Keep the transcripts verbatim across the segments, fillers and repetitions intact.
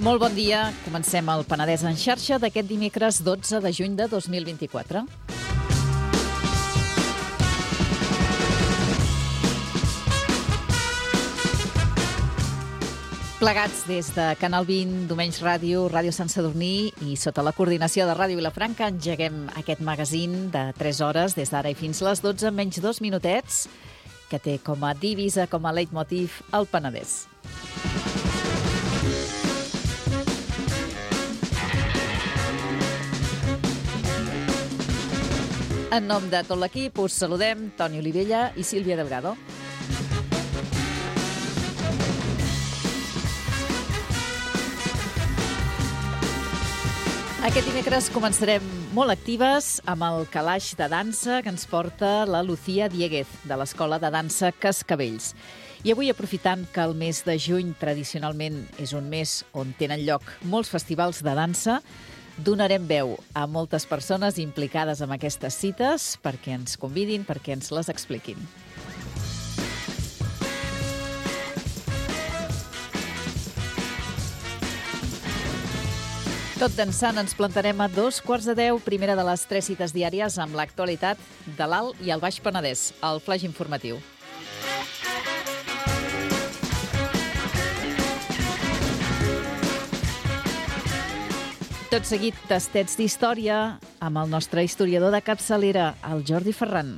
Molt bon dia. Comencem el Penedès en xarxa d'aquest dimecres dotze de juny de dos mil vint-i-quatre. Plegats des de Canal vint, Domenys Ràdio, Ràdio Sant Sadurní i sota la coordinació de Ràdio Vilafranca engeguem aquest magazín de tres hores des d'ara i fins les dotze, menys dos minutets, que té com a divisa, com a leitmotiv, el Penedès. En nom de tot l'equip us saludem Toni Olivella i Sílvia Delgado. Aquest dimecres començarem molt actives amb el calaix de dansa que ens porta la Lucía Dieguez, de l'Escola de Dansa Cascavells. I avui, aprofitant que el mes de juny tradicionalment és un mes on tenen lloc molts festivals de dansa, donarem veu a moltes persones implicades en aquestes cites perquè ens convidin, perquè ens les expliquin. Tot dansant ens plantarem a dos quarts de deu, primera de les tres cites diàries amb l'actualitat de l'Alt i el Baix Penedès, el flaix informatiu. Tot seguit, tastets d'història amb el nostre historiador de capçalera, el Jordi Ferran.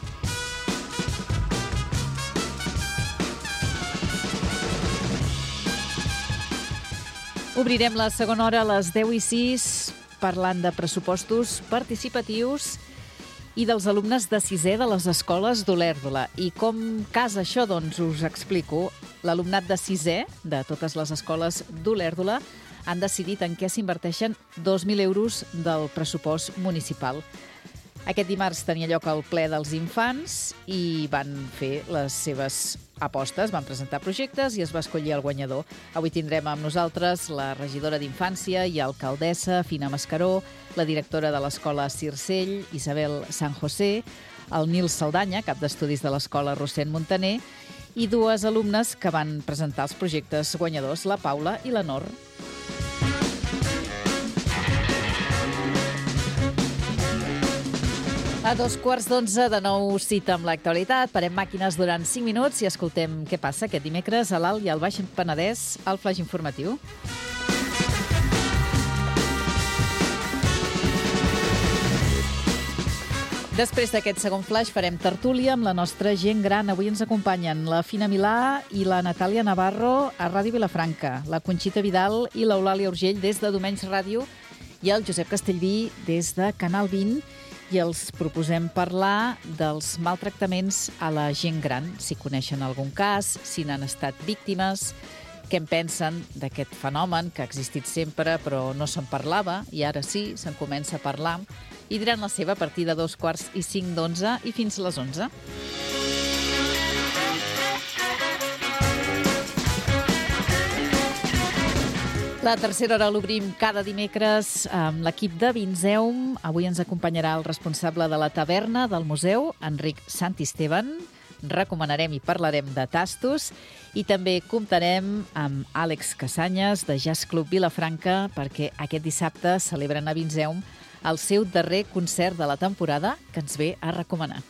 Obrirem la segona hora a les deu i sis parlant de pressupostos participatius i dels alumnes de sisè de les escoles d'Olèrdola. I com casa això, doncs, us explico. L'alumnat de sisè de totes les escoles d'Olèrdola han decidit en què s'inverteixen dos mil euros del pressupost municipal. Aquest dimarts tenia lloc el ple dels infants i van fer les seves apostes, van presentar projectes i es va escollir el guanyador. Avui tindrem amb nosaltres la regidora d'Infància i alcaldessa, Fina Mascaró, la directora de l'escola Circell, Isabel San José, el Nil Saldanya, cap d'estudis de l'escola Rossend Montaner, i dues alumnes que van presentar els projectes guanyadors, la Paula i la Nor. A dos quarts d'onze, de nou cita amb l'actualitat. Parem màquines durant cinc minuts i escoltem què passa aquest dimecres a l'Alt i al Baix Penedès, al flaix informatiu. Després d'aquest segon flaix farem tertúlia amb la nostra gent gran. Avui ens acompanyen la Fina Milà i la Natàlia Navarro a Ràdio Vilafranca, la Conxita Vidal i l'Eulàlia Urgell des de Domenys Ràdio i el Josep Castellví des de Canal vint. I els proposem parlar dels maltractaments a la gent gran, si coneixen algun cas, si n'han estat víctimes, què en pensen d'aquest fenomen que ha existit sempre però no se'n parlava i ara sí, se'n comença a parlar, i diran la seva a partir de dos quarts i cinc d'onze i fins a les onze. La tercera hora l'obrim cada dimecres amb l'equip de Vinzeum. Avui ens acompanyarà el responsable de la taverna del museu, Enric Santisteban. Recomanarem i parlarem de tastos i també comptarem amb Àlex Casanyes de Jazz Club Vilafranca perquè aquest dissabte celebren a Vinzeum el seu darrer concert de la temporada que ens ve a recomanar.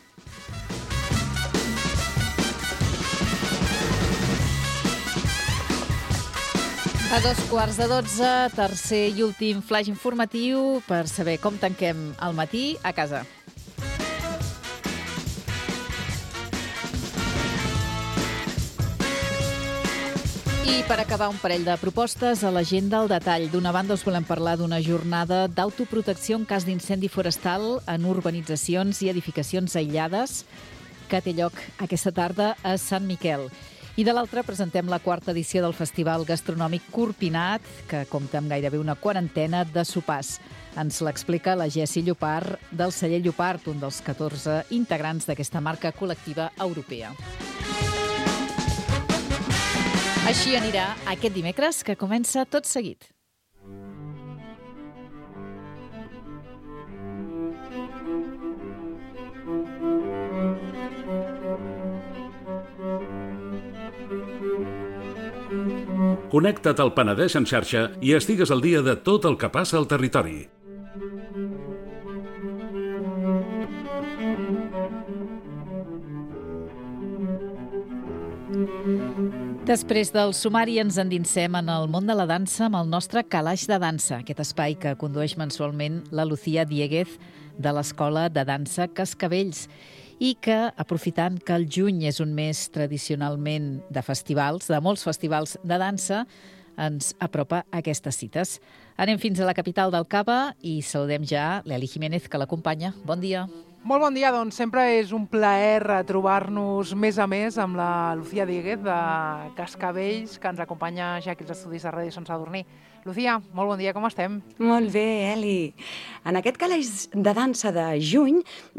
A dos quarts de dotze, tercer i últim flaix informatiu per saber com tanquem el matí a casa. I per acabar, un parell de propostes a l'agenda al detall. D'una banda, us volem parlar d'una jornada d'autoprotecció en cas d'incendi forestal en urbanitzacions i edificacions aïllades que té lloc aquesta tarda a Sant Miquel. I de l'altra presentem la quarta edició del Festival Gastronòmic Corpinat, que compta amb gairebé una quarantena de sopars. Ens l'explica la Jessi Llopart, del celler Llopart, un dels catorze integrants d'aquesta marca col·lectiva europea. Així anirà aquest dimecres, que comença tot seguit. Connecta't al Penedès en xarxa i estigues al dia de tot el que passa al territori. Després del sumari ens endinsem en el món de la dansa amb el nostre calaix de dansa, aquest espai que condueix mensualment la Lucía Dieguez de l'Escola de Dansa Cascavells i que, aprofitant que el juny és un mes tradicionalment de festivals, de molts festivals de dansa, ens apropa a aquestes cites. Anem fins a la capital del Cava i saludem ja l'Eli Jiménez, que l'acompanya. Bon dia. Molt bon dia, doncs sempre és un plaer trobar-nos més a més amb la Lucía Dieguez de Cascavells, que ens acompanya ja aquí als estudis de Ràdio Sant Sadurní. Lucía, molt bon dia, com estem? Molt bé, Eli. En aquest calaix de dansa de juny,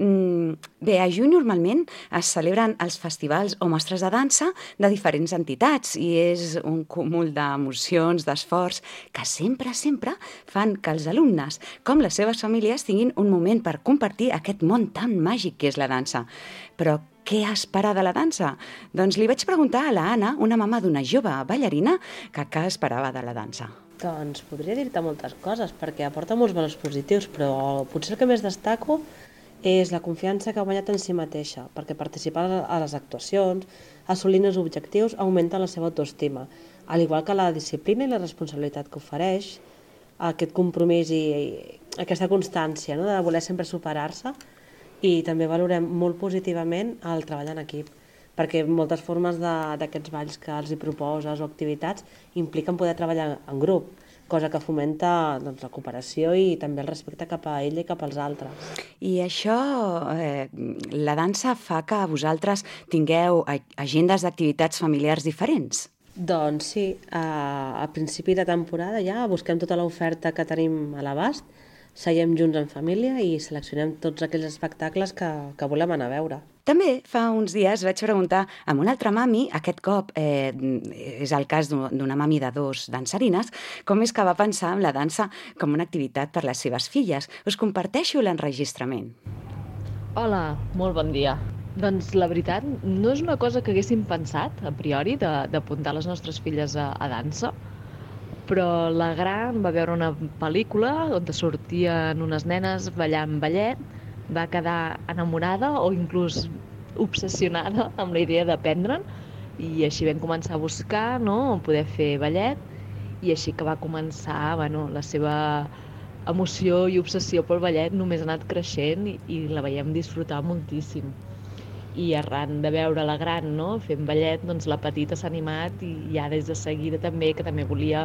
bé, a juny normalment es celebren els festivals o mostres de dansa de diferents entitats i és un cúmul d'emocions, d'esforç, que sempre, sempre fan que els alumnes, com les seves famílies, tinguin un moment per compartir aquest món tan màgic que és la dansa. Però què esperar de la dansa? Doncs li vaig preguntar a la Anna, una mama d'una jove ballarina, que què esperava de la dansa. Doncs podria dir-te moltes coses, perquè aporta molts valors positius, però potser el que més destaco és la confiança que ha guanyat en si mateixa, perquè participar a les actuacions, assolint els objectius, augmenta la seva autoestima, al igual que la disciplina i la responsabilitat que ofereix, aquest compromís i, i aquesta constància, no?, de voler sempre superar-se, i també valorem molt positivament el treball en equip, perquè moltes formes d'aquests balls que els hi proposes o activitats impliquen poder treballar en grup, cosa que fomenta doncs, la cooperació i també el respecte cap a ella i cap als altres. I això, eh, la dansa fa que vosaltres tingueu agendes d'activitats familiars diferents? Doncs sí, a, a principi de temporada ja busquem tota l'oferta que tenim a l'abast, seiem junts en família i seleccionem tots aquells espectacles que, que volem anar a veure. També fa uns dies vaig preguntar a una altra mami, aquest cop eh, és el cas d'una mami de dos dansarines, com és que va pensar en la dansa com una activitat per les seves filles. Us comparteixo l'enregistrament. Hola, molt bon dia. Doncs la veritat, no és una cosa que haguéssim pensat, a priori, d'apuntar les nostres filles a, a dansa, però la gran va veure una pel·lícula on sortien unes nenes ballant ballet, va quedar enamorada o inclús obsessionada amb la idea d'aprendre'n i així vam començar a buscar, no?, poder fer ballet i així que va començar, bueno, la seva emoció i obsessió pel ballet només ha anat creixent i, i la veiem disfrutar moltíssim. I arran de veure la gran, no?, fent ballet, doncs la petita s'ha animat i ja des de seguida també, que també volia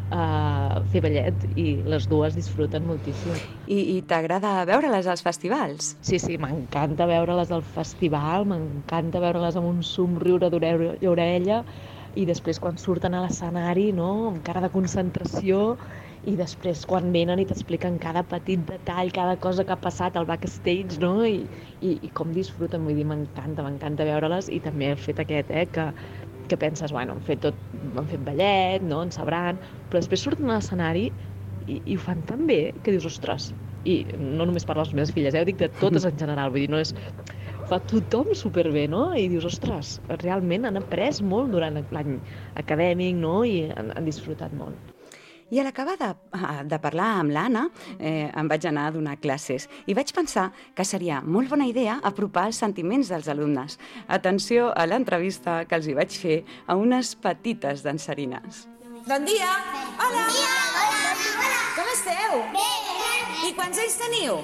uh, fer ballet i les dues disfruten moltíssim. I, i t'agrada veure-les als festivals? Sí, sí, m'encanta veure-les al festival, m'encanta veure-les amb un somriure d'orella a orella i després quan surten a l'escenari, no?, amb cara de concentració, i després quan venen i t'expliquen cada petit detall, cada cosa que ha passat al backstage, no?, i, i, i com disfruten, vull dir, m'encanta, m'encanta veure-les, i també el fet aquest, eh, que, que penses, bueno, han fet tot, han fet ballet, no?, en sabran, però després surten a l'escenari i, i ho fan tan bé que dius, ostres, i no només per les meves filles, eh, ho dic de totes en general, vull dir, no és... fa tothom superbé, no?, i dius, ostres, realment han après molt durant l'any acadèmic, no?, i han, han disfrutat molt. I a l'acabar de, de parlar amb l'Anna, eh, em vaig anar a donar classes i vaig pensar que seria molt bona idea apropar els sentiments dels alumnes. Atenció a l'entrevista que els hi vaig fer a unes petites dansarines. Bon dia! Hola! Bon dia! Hola! Hola! Com esteu? Bé! I quants anys teniu?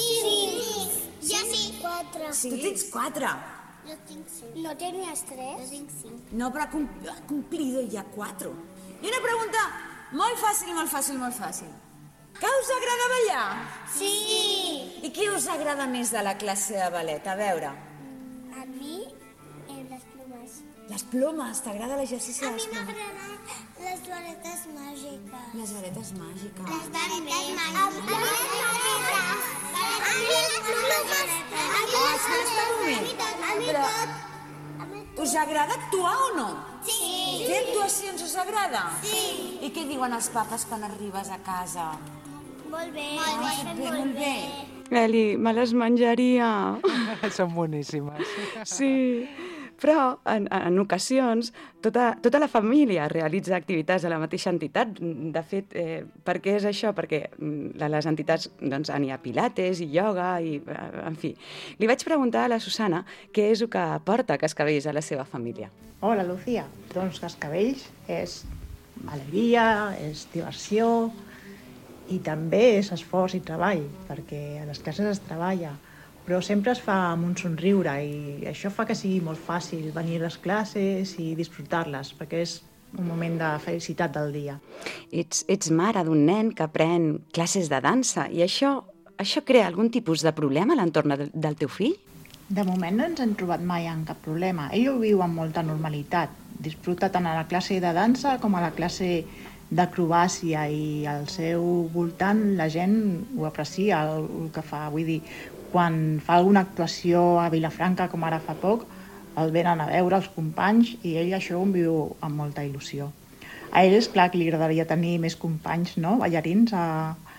Cinc! Jo tinc quatre. Tu tens quatre. Jo tinc cinc. No tenies tres? Jo tinc cinc. No, però ha cumplido ja quatre. I una pregunta molt fàcil, molt fàcil, molt fàcil. Que us agrada ballar? Sí! I què us agrada més de la classe de ballet? A veure. A mi, eh, les plomes. Les plomes, t'agrada l'exercici de A mi les plomes? m'agraden les varetes màgiques. Les varetes màgiques. Les varetes màgiques. A mi les varetes. A mi les plomes. A mi Oh, les espera, espera un moment. A mi Però- tot. A mi tot. Us agrada actuar o no? Sí! Fer actuacions us agrada? Sí! I què diuen els papes quan arribes a casa? Molt bé. Ho has fet bé, molt bé. Eli, me les menjaria. Són boníssimes. Sí. Però, en, en ocasions, tota, tota la família realitza activitats a la mateixa entitat. De fet, eh, per què és això? Perquè a les entitats doncs, hi ha pilates i ioga, i, en fi. Li vaig preguntar a la Susana què és el que aporta Cascavells a la seva família. Hola, Lucía. Doncs Cascavells és alegria, és diversió i també és esforç i treball, perquè a les classes es treballa, però sempre es fa amb un somriure i això fa que sigui molt fàcil venir a les classes i disfrutar-les, perquè és un moment de felicitat del dia. Ets, ets mare d'un nen que pren classes de dansa i això, això crea algun tipus de problema a l'entorn del, del teu fill? De moment no ens hem trobat mai en cap problema. Ell ho viu amb molta normalitat. Disfruta tant a la classe de dansa com a la classe d'acrobàcia i al seu voltant la gent ho aprecia el, el que fa. Vull dir, quan fa alguna actuació a Vilafranca, com ara fa poc, el venen a veure els companys i ell això ho viu amb molta il·lusió. A ell és clar que li agradaria tenir més companys, no?, ballarins a,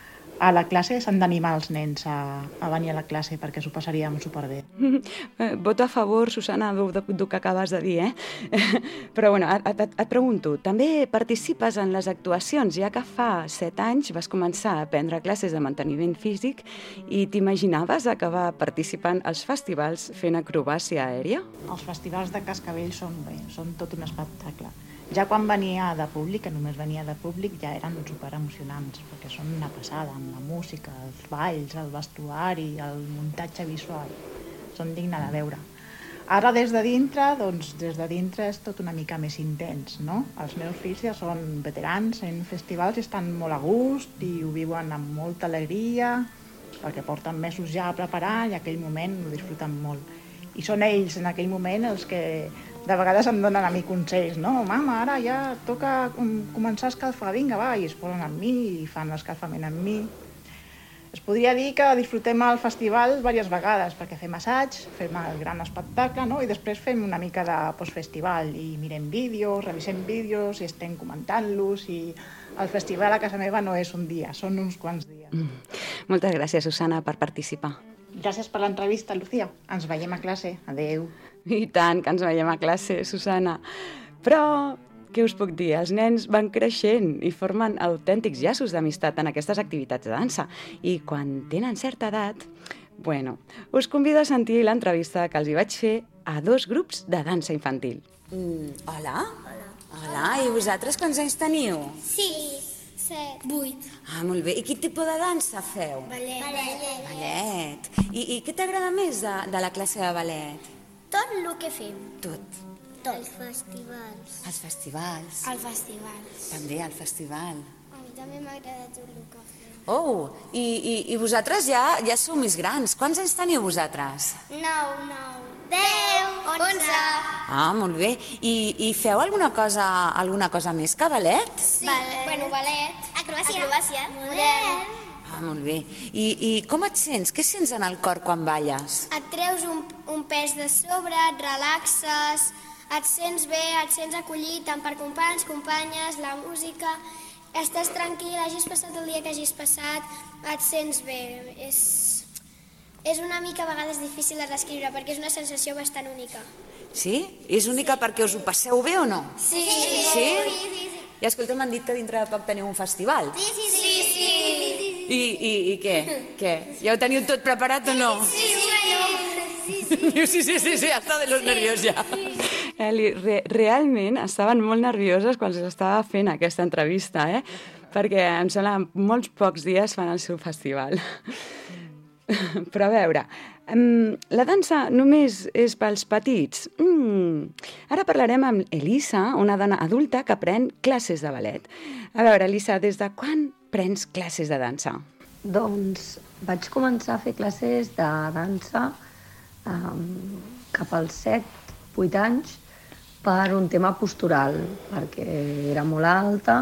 a la classe. S'han d'animar els nens a, a venir a la classe perquè s'ho passaríem superbé. Voto a favor, Susana, del que acabes de dir, eh? Però bueno, et, et, et pregunto, també participes en les actuacions, ja que fa set anys vas començar a prendre classes de manteniment físic i t'imaginaves acabar participant als festivals fent acrobàcia aèria? Els festivals de Cascavells són, bé, són tot un espectacle. Ja quan venia de públic, que només venia de públic, ja eren superemocionants, perquè són una passada, amb la música, els balls, el vestuari, el muntatge visual. Són dignes de veure. Ara, des de dintre, doncs, des de dintre és tot una mica més intens, no? Els meus fills ja són veterans en festivals i estan molt a gust i ho viuen amb molta alegria, perquè porten mesos ja a preparar i aquell moment ho disfruten molt. I són ells, en aquell moment, els que de vegades em donen a mi consells, no? Mama, ara ja toca començar a escalfar, vinga, va, i es posen amb mi i fan l'escalfament amb mi. Es podria dir que disfrutem el festival diverses vegades, perquè fem assaig, fem el gran espectacle, no? I després fem una mica de postfestival i mirem vídeos, revisem vídeos i estem comentant-los i el festival a casa meva no és un dia, són uns quants dies. Mm. Moltes gràcies, Susana, per participar. Gràcies per l'entrevista, Lucía. Ens veiem a classe. Adéu. I tant, que ens veiem a classe, Susana. Però, què us puc dir? Els nens van creixent i formen autèntics llaços d'amistat en aquestes activitats de dansa. I quan tenen certa edat, bueno, us convido a sentir l'entrevista que els hi vaig fer a dos grups de dansa infantil. Mm, hola? Hola. Hola, i vosaltres quants anys teniu? Sis. Set. Vuit. Ah, molt bé. I quin tipus de dansa feu? Ballet. Ballet. Ballet. I, i què t'agrada més de, de la classe de ballet? Tot el que fem. Tot? Tot. Els festivals. Els festivals. Els festivals. També el festival. A mi també m'agrada tot el que fem. Oh, i, i, i vosaltres ja, ja sou més grans. Quants anys teniu vosaltres? Nou. Nou. Deu. Onze. Ah, molt bé. I, i feu alguna cosa, alguna cosa més que ballet? Sí. Ballet. Bueno, ballet. Acrobàcia. Acrobàcia. Modern. Ah, molt bé. I, I com et sents? Què sents en el cor quan balles? Et treus un, un pes de sobre, et relaxes, et sents bé, et sents acollit tant per companys, companyes, la música. Estàs tranquil, hagis passat el dia que hagis passat, et sents bé. És, és una mica a vegades difícil de descriure perquè és una sensació bastant única. Sí? És única perquè us ho passeu bé o no? Sí. Sí? Sí, sí, sí. I escolta, m'han dit que dintre de poc teniu un festival. Sí, sí, sí. sí, sí. I, i, i què? Què? Ja ho teniu tot preparat o no? Sí, sí, sí. Sí, sí, sí, sí, sí, hasta de los nervios ja. Eli, re realment estaven molt nervioses quan s'estava fent aquesta entrevista, eh? Perquè em sembla molts pocs dies fan el seu festival. Però a veure, um, la dansa només és pels petits? Mm. Ara parlarem amb Elisa, una dona adulta que pren classes de ballet. A veure, Elisa, des de quan prens classes de dansa? Doncs vaig començar a fer classes de dansa um, cap als set, vuit anys per un tema postural, perquè era molt alta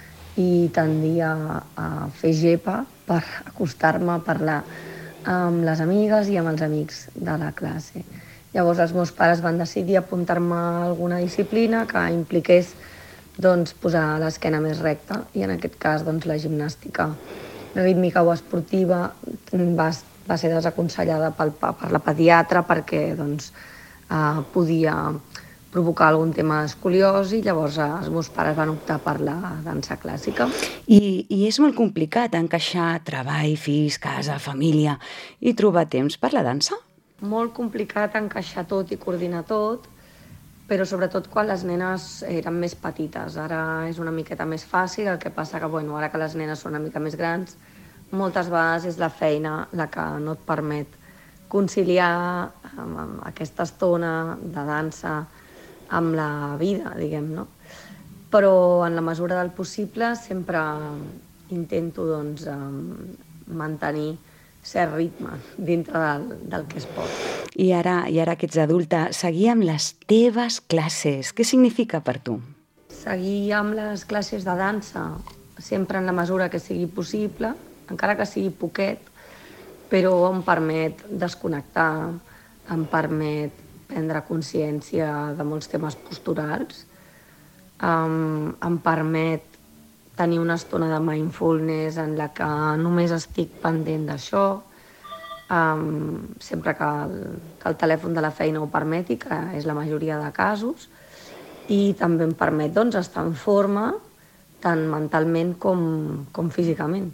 i tendia a fer gepa per acostar-me a parlar amb les amigues i amb els amics de la classe. Llavors els meus pares van decidir apuntar-me a alguna disciplina que impliqués doncs, posar l'esquena més recta i en aquest cas doncs, la gimnàstica rítmica o esportiva va, va ser desaconsellada pel, per la pediatra perquè doncs, eh, podia provocar algun tema d'escoliosi, llavors eh, els meus pares van optar per la dansa clàssica. I, I és molt complicat encaixar treball, fills, casa, família i trobar temps per la dansa? Molt complicat encaixar tot i coordinar tot, però sobretot quan les nenes eren més petites. Ara és una miqueta més fàcil, el que passa que, bueno, ara que les nenes són una mica més grans, moltes vegades és la feina la que no et permet conciliar amb, amb aquesta estona de dansa amb la vida, diguem, no? Però en la mesura del possible sempre intento, doncs, mantenir cert ritme dintre del, del que es pot. I ara, i ara que ets adulta, seguir amb les teves classes. Què significa per tu? Seguir amb les classes de dansa, sempre en la mesura que sigui possible, encara que sigui poquet, però em permet desconnectar, em permet prendre consciència de molts temes posturals, em, em permet tenir una estona de mindfulness en la que només estic pendent d'això, um, sempre que el, que el telèfon de la feina ho permeti, que és la majoria de casos, i també em permet, doncs, estar en forma tant mentalment com, com físicament,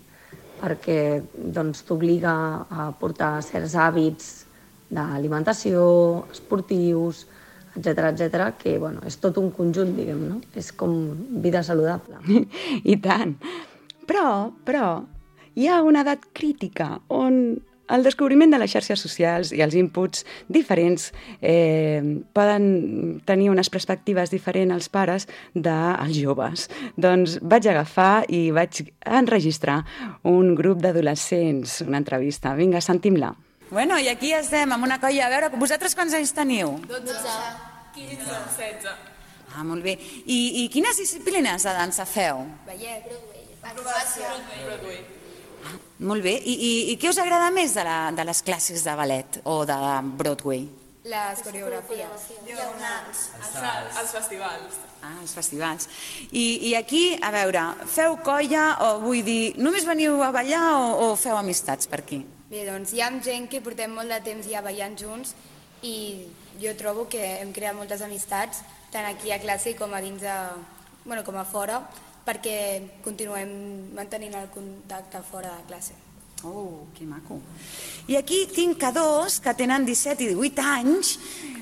perquè doncs, t'obliga a portar certs hàbits d'alimentació, esportius, etcètera, etcètera, que bueno, és tot un conjunt, diguem, no? És com vida saludable. I tant. Però, però, hi ha una edat crítica on el descobriment de les xarxes socials i els inputs diferents eh, poden tenir unes perspectives diferents als pares dels joves. Doncs vaig agafar i vaig enregistrar un grup d'adolescents, una entrevista. Vinga, sentim-la. Bueno, i aquí estem, amb una colla. A veure, vosaltres quants anys teniu? dotze, quinze, setze. Ah, molt bé. I, i quines disciplines de dansa feu? Ballet, Broadway, acrobàcia. Broadway. Ah, molt bé. I, i, i què us agrada més de, la, de les classes de ballet o de Broadway? Les coreografies. Diagonals. Els festivals. Ah, els festivals. I, I aquí, a veure, feu colla o vull dir, només veniu a ballar o, o feu amistats per aquí? Bé, doncs hi ha gent que portem molt de temps ja ballant junts i jo trobo que hem creat moltes amistats tant aquí a classe com a dins de, bueno, com a fora, perquè continuem mantenint el contacte fora de classe. Oh, que maco. I aquí tinc a dos que tenen disset i divuit anys.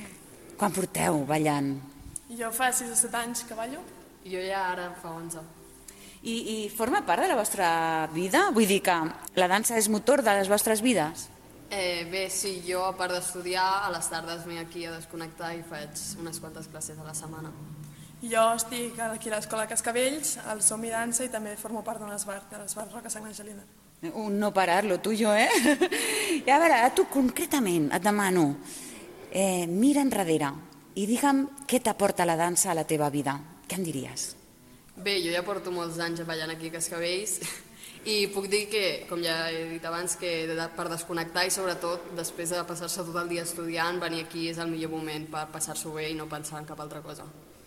Quan porteu ballant? Jo fa sis o set anys que ballo. Jo ja ara fa onze. I, I forma part de la vostra vida? Vull dir que la dansa és motor de les vostres vides? Eh, bé, sí, jo a part d'estudiar, a les tardes m'he aquí a desconnectar i faig unes quantes classes a la setmana. Jo estic aquí a l'Escola Cascavells, al Som i Dansa, i també formo part d'un esbart, de l'esbart Roca Sant Angelina. Un no parar, lo tuyo, eh? I a veure, a tu concretament et demano, eh, mira enrere i digue'm què t'aporta la dansa a la teva vida. Què em diries? Bé, jo ja porto molts anys ballant aquí a Cascavells i puc dir que, com ja he dit abans, que per desconnectar i sobretot després de passar-se tot el dia estudiant, venir aquí és el millor moment per passar-s'ho bé i no pensar en cap altra cosa.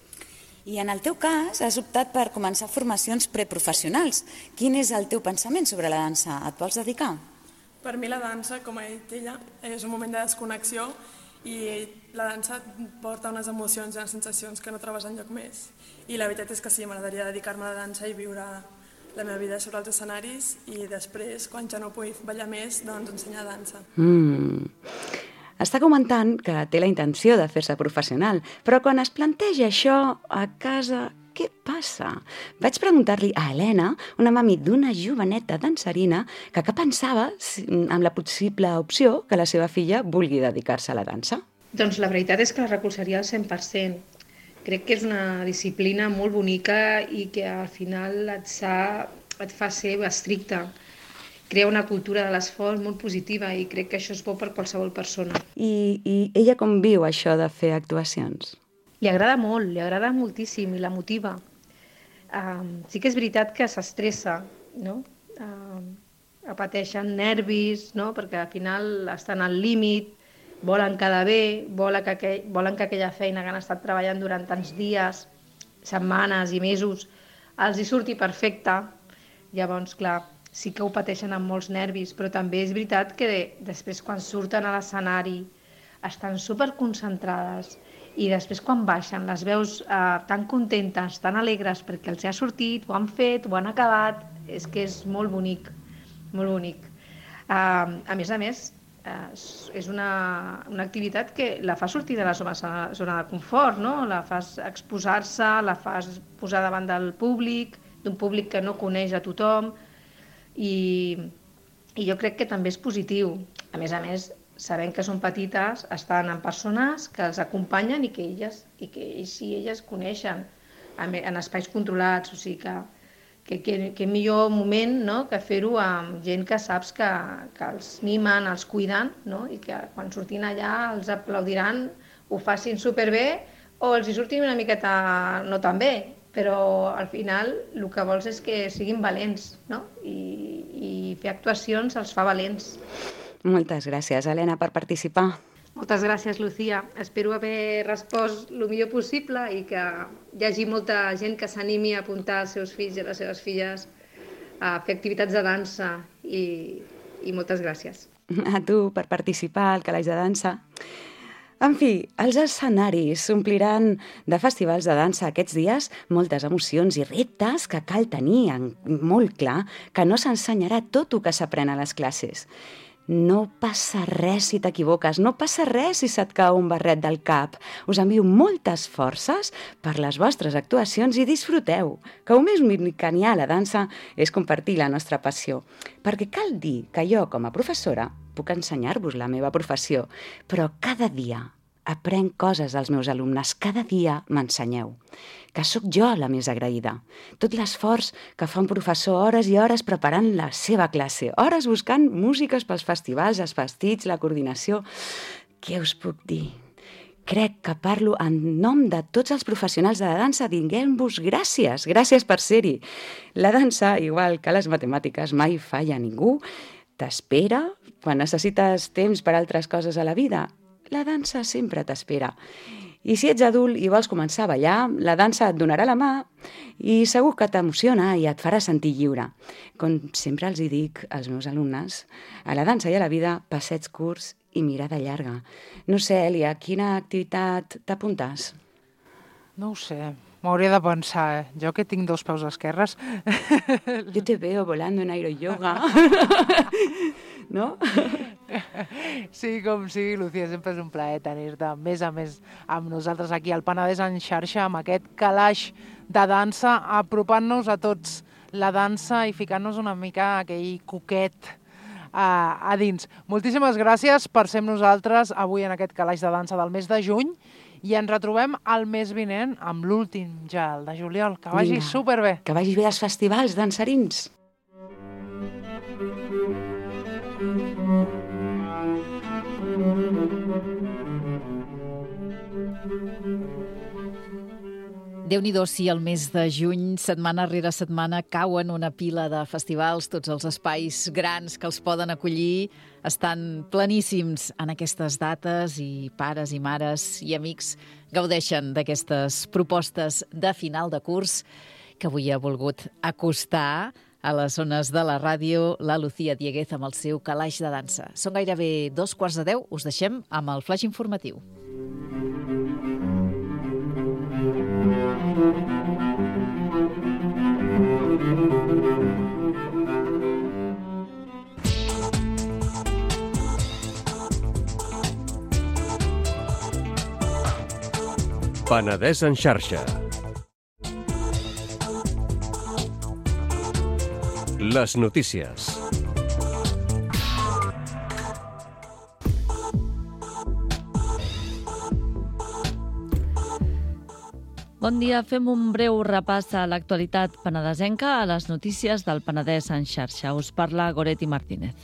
I en el teu cas has optat per començar formacions preprofessionals. Quin és el teu pensament sobre la dansa? Et vols dedicar? Per mi la dansa, com ha dit ella, és un moment de desconnexió i la dansa porta unes emocions i unes sensacions que no trobes enlloc més. I la veritat és que sí, m'agradaria dedicar-me a la dansa i viure la meva vida sobre els escenaris i després, quan ja no pugui ballar més, doncs ensenyar dansa. Mm. Està comentant que té la intenció de fer-se professional, però quan es planteja això a casa, què passa? Vaig preguntar-li a Helena, una mami d'una joveneta dansarina, que què pensava amb la possible opció que la seva filla vulgui dedicar-se a la dansa. Doncs la veritat és que la recolzaria al cent per cent. Crec que és una disciplina molt bonica i que al final et, sa, et fa ser estricta. Crea una cultura de l'esforç molt positiva i crec que això és bo per qualsevol persona. I, i ella com viu això de fer actuacions? Li agrada molt, li agrada moltíssim i la motiva. Um, sí que és veritat que s'estressa, no? Um, pateixen nervis, no? Perquè al final estan al límit, volen quedar bé, volen que, aquell, volen que aquella feina que han estat treballant durant tants dies, setmanes i mesos, els hi surti perfecte. Llavors, clar, sí que ho pateixen amb molts nervis, però també és veritat que després quan surten a l'escenari estan superconcentrades i després quan baixen les veus eh, tan contentes, tan alegres perquè els ha sortit, ho han fet, ho han acabat, és que és molt bonic, molt bonic. Eh, a més a més, eh, és una, una activitat que la fa sortir de la zona, zona de confort, no? La fas exposar-se, la fas posar davant del públic, d'un públic que no coneix a tothom, i, i jo crec que també és positiu. A més a més, sabent que són petites, estan amb persones que els acompanyen i que elles i que ells i elles coneixen en espais controlats, o sigui que que, que, que millor moment, no?, que fer-ho amb gent que saps que, que els mimen, els cuiden, no?, i que quan surtin allà els aplaudiran, ho facin superbé o els hi surtin una miqueta no tan bé, però al final el que vols és que siguin valents, no?, i, i fer actuacions els fa valents. Moltes gràcies, Helena, per participar. Moltes gràcies, Lucía. Espero haver respost el millor possible i que hi hagi molta gent que s'animi a apuntar els seus fills i les seves filles a fer activitats de dansa i, i moltes gràcies. A tu per participar al Calaix de Dansa. En fi, els escenaris s'ompliran de festivals de dansa aquests dies, moltes emocions i reptes que cal tenir molt clar que no s'ensenyarà tot el que s'aprèn a les classes. No passa res si t'equivoques, no passa res si se't cau un barret del cap. Us envio moltes forces per les vostres actuacions i disfruteu, que el més bonic que n'hi ha a la dansa és compartir la nostra passió. Perquè cal dir que jo, com a professora, puc ensenyar-vos la meva professió, però cada dia aprenc coses dels meus alumnes, cada dia m'ensenyeu, que sóc jo la més agraïda. Tot l'esforç que fa un professor hores i hores preparant la seva classe, hores buscant músiques pels festivals, els vestits, la coordinació. Què us puc dir? Crec que parlo en nom de tots els professionals de la dansa dient-vos gràcies, gràcies per ser-hi. La dansa, igual que les matemàtiques, mai falla a ningú. T'espera quan necessites temps per altres coses a la vida. La dansa sempre t'espera. I si ets adult i vols començar a ballar, la dansa et donarà la mà i segur que t'emociona i et farà sentir lliure. Com sempre els hi dic als meus alumnes, a la dansa i a la vida, passets curts i mirada llarga. No sé, Èlia, quina activitat t'apuntes? No ho sé, m'hauria de pensar, eh? Jo que tinc dos peus esquerres. Jo te veo volando en aeroyoga. No? Sí, com sigui, Lucía, sempre és un plaer tenir-te més a més amb nosaltres aquí al Penedès en xarxa, amb aquest calaix de dansa, apropant-nos a tots la dansa i ficant-nos una mica aquell coquet a, a dins. Moltíssimes gràcies per ser amb nosaltres avui en aquest calaix de dansa del mes de juny i ens retrobem el mes vinent amb l'últim ja, el de juliol. Que vagi Vinga, superbé. Que vagi bé als festivals dansarins. Déu-n'hi-do, si el mes de juny, setmana rere setmana, cauen una pila de festivals, tots els espais grans que els poden acollir estan planíssims en aquestes dates i pares i mares i amics gaudeixen d'aquestes propostes de final de curs que avui ha volgut acostar a les zones de la ràdio la Lucía Dieguez amb el seu calaix de dansa. Són gairebé dos quarts de deu, us deixem amb el flaix informatiu. Penedès en xarxa. Les notícies. Bon dia, fem un breu repàs a l'actualitat penedesenca a les notícies del Penedès en xarxa. Us parla Goretti Martínez.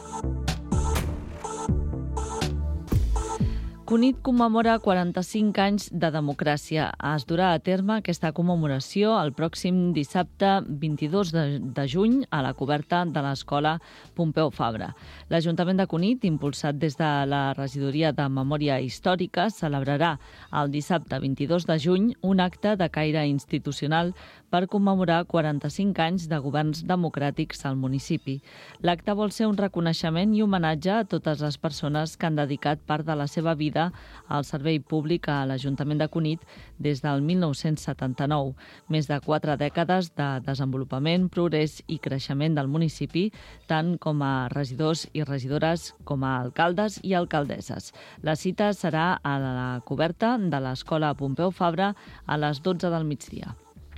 Cunit commemora quaranta-cinc anys de democràcia. Es durà a terme aquesta commemoració el pròxim dissabte vint-i-dos de juny a la coberta de l'Escola Pompeu Fabra. L'Ajuntament de Cunit, impulsat des de la Regidoria de Memòria Històrica, celebrarà el dissabte vint-i-dos de juny un acte de caire institucional per commemorar quaranta-cinc anys de governs democràtics al municipi. L'acte vol ser un reconeixement i homenatge a totes les persones que han dedicat part de la seva vida vida al servei públic a l'Ajuntament de Cunit des del mil nou-cents setanta-nou. Més de quatre dècades de desenvolupament, progrés i creixement del municipi, tant com a regidors i regidores com a alcaldes i alcaldesses. La cita serà a la coberta de l'Escola Pompeu Fabra a les dotze del migdia.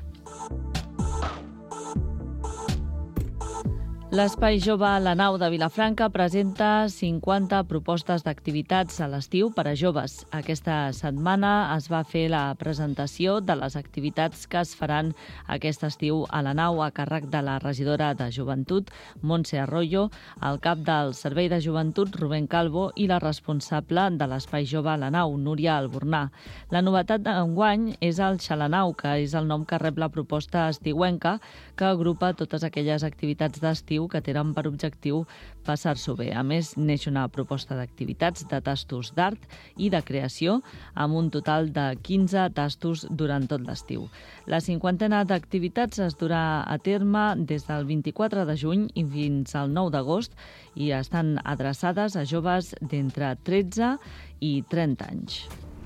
L'Espai Jove a la Nau de Vilafranca presenta cinquanta propostes d'activitats a l'estiu per a joves. Aquesta setmana es va fer la presentació de les activitats que es faran aquest estiu a la Nau a càrrec de la regidora de Joventut, Montse Arroyo, el cap del Servei de Joventut, Rubén Calvo, i la responsable de l'Espai Jove a la Nau, Núria Albornà. La novetat d'enguany és el Xalanau, que és el nom que rep la proposta estiuenca, que agrupa totes aquelles activitats d'estiu que tenen per objectiu passar-s'ho bé. A més, neix una proposta d'activitats de tastos d'art i de creació amb un total de quinze tastos durant tot l'estiu. La cinquantena d'activitats es durà a terme des del vint-i-quatre de juny i fins al nou d'agost i estan adreçades a joves d'entre tretze i trenta anys.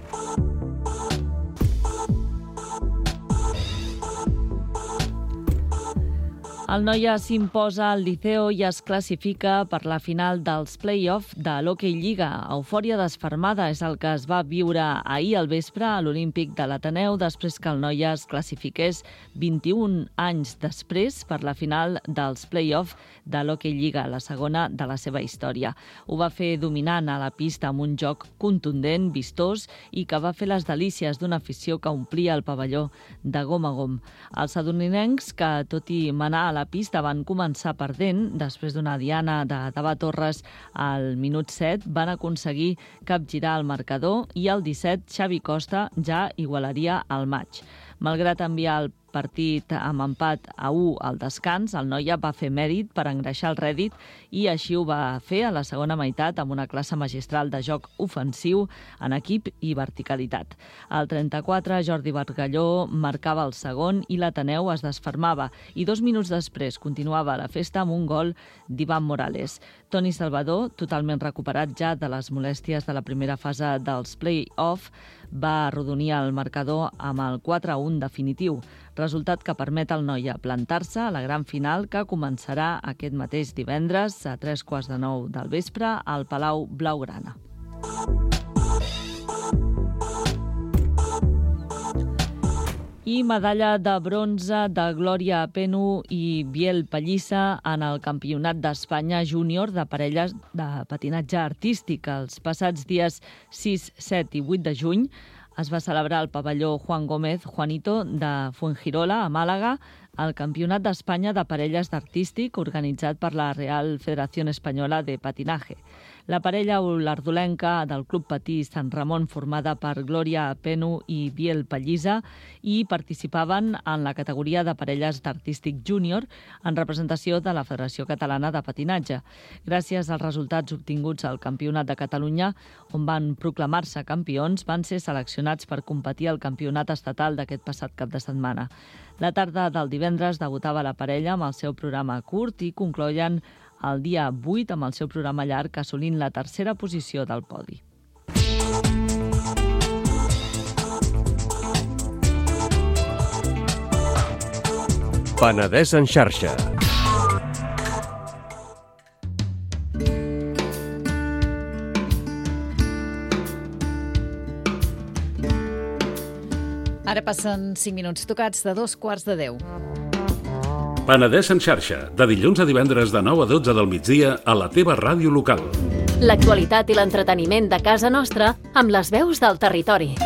El Noia s'imposa al Liceo i es classifica per la final dels play-off de l'Hockey Lliga. Eufòria desfermada és el que es va viure ahir al vespre a l'Olímpic de l'Ateneu després que el Noia es classifiqués vint-i-un anys després per la final dels play-off de l'Hockey Lliga, la segona de la seva història. Ho va fer dominant a la pista amb un joc contundent, vistós i que va fer les delícies d'una afició que omplia el pavelló de gom a gom. Els sadurninencs, que tot i manar a la pista van començar perdent, després d'una diana de Dava Torres al minut set, van aconseguir capgirar el marcador i al disset Xavi Costa ja igualaria el maig. Malgrat enviar el partit amb empat a u al descans, el Noia va fer mèrit per engreixar el rèdit i així ho va fer a la segona meitat amb una classe magistral de joc ofensiu en equip i verticalitat. Al trenta-quatre, Jordi Bargalló marcava el segon i l'Ateneu es desfermava i dos minuts després continuava la festa amb un gol d'Ivan Morales. Toni Salvador, totalment recuperat ja de les molèsties de la primera fase dels play-off, va arrodonir el marcador amb el quatre a un definitiu, resultat que permet al Noia plantar-se a la gran final que començarà aquest mateix divendres a tres quarts de nou del vespre al Palau Blaugrana. I medalla de bronze de Glòria Penu i Biel Pallissa en el Campionat d'Espanya Júnior de parelles de patinatge artístic. Els passats dies sis, set i vuit de juny es va celebrar al pavelló Juan Gómez Juanito de Fuengirola, a Màlaga, el Campionat d'Espanya de parelles d'artístic organitzat per la Real Federación Española de Patinaje. La parella olardolenca del Club Patí Sant Ramon, formada per Glòria Penu i Biel Pallissa, i participaven en la categoria de parelles d'artístic júnior en representació de la Federació Catalana de Patinatge. Gràcies als resultats obtinguts al Campionat de Catalunya, on van proclamar-se campions, van ser seleccionats per competir al Campionat Estatal d'aquest passat cap de setmana. La tarda del divendres debutava la parella amb el seu programa curt i concloien el dia vuit amb el seu programa llarg, assolint la tercera posició del podi. Penedès en xarxa. Ara passen cinc minuts tocats de dos quarts de deu. Penedès en xarxa, de dilluns a divendres de nou a dotze del migdia a la teva ràdio local. L'actualitat i l'entreteniment de casa nostra amb les veus del territori.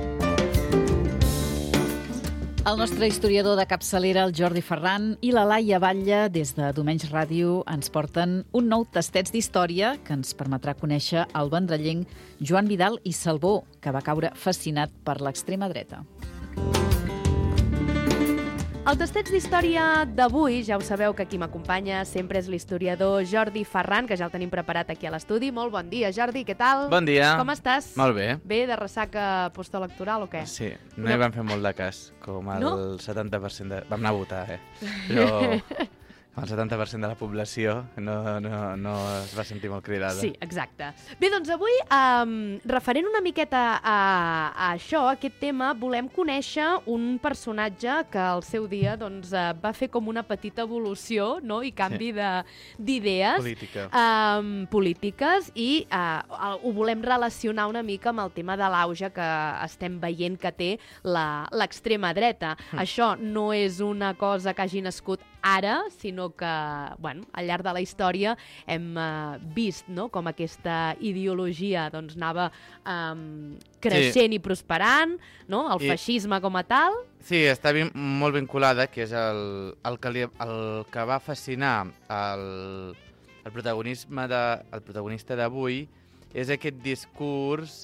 El nostre historiador de capçalera, el Jordi Ferran, i la Laia Batlle, des de Domenys Ràdio, ens porten un nou tastet d'història que ens permetrà conèixer el vendrellenc Joan Vidal i Salvó, que va caure fascinat per l'extrema dreta. El tastets d'història d'avui, ja ho sabeu que qui m'acompanya sempre és l'historiador Jordi Ferran, que ja el tenim preparat aquí a l'estudi. Molt bon dia, Jordi, què tal? Bon dia. Com estàs? Molt bé. Bé, de ressaca postelectoral o què? Sí, no hi vam fer molt de cas, com el No? setanta per cent de... Vam anar a votar, eh? Però el setanta per cent de la població no, no, no es va sentir molt cridada. Sí, exacte. Bé, doncs avui, um, referent una miqueta a, a això, a aquest tema, volem conèixer un personatge que al seu dia doncs, va fer com una petita evolució, no?, i canvi sí. d'idees Política. um, polítiques i uh, ho volem relacionar una mica amb el tema de l'auge que estem veient que té l'extrema dreta. Mm. Això no és una cosa que hagi nascut ara, sinó que, bueno, al llarg de la història hem uh, vist, no?, com aquesta ideologia doncs, anava um, creixent sí. i prosperant, no?, el I... feixisme com a tal. Sí, està ben, molt vinculada, que és el, el, que, li, el que va fascinar el, el, protagonisme de, el protagonista d'avui, és aquest discurs